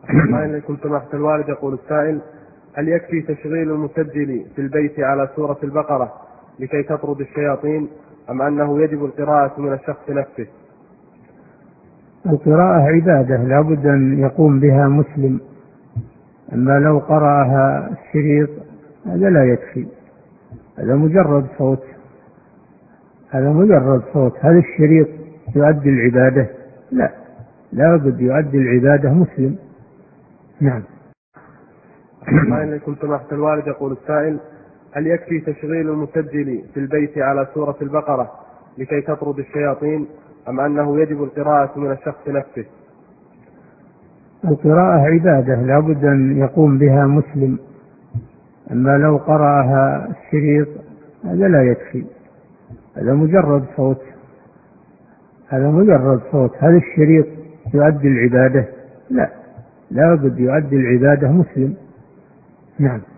إليكم سماحة الوالد. يقول السائل: هل يكفي تشغيل المسجل في البيت على سورة البقرة لكي تطرد الشياطين، أم أنه يجب القراءة من الشخص نفسه؟ القراءة عبادة لا بد أن يقوم بها مسلم، أما لو قرأها الشريط هذا لا يكفي، هذا مجرد صوت، هذا الشريط يؤدي العبادة؟ لا بد يؤدي العبادة مسلم. نعم. إليكم سماحة الوالد. يقول السائل: هل يكفي تشغيل المسجل في البيت على سورة البقرة لكي تطرد الشياطين، أم أنه يجب القراءة من الشخص نفسه؟ القراءة عبادة لا بد أن يقوم بها مسلم، أما لو قرأها الشريط هذا لا يكفي، هذا مجرد صوت، هذا الشريط يؤدي العبادة؟ لا بد يؤدي العبادة مسلم. نعم.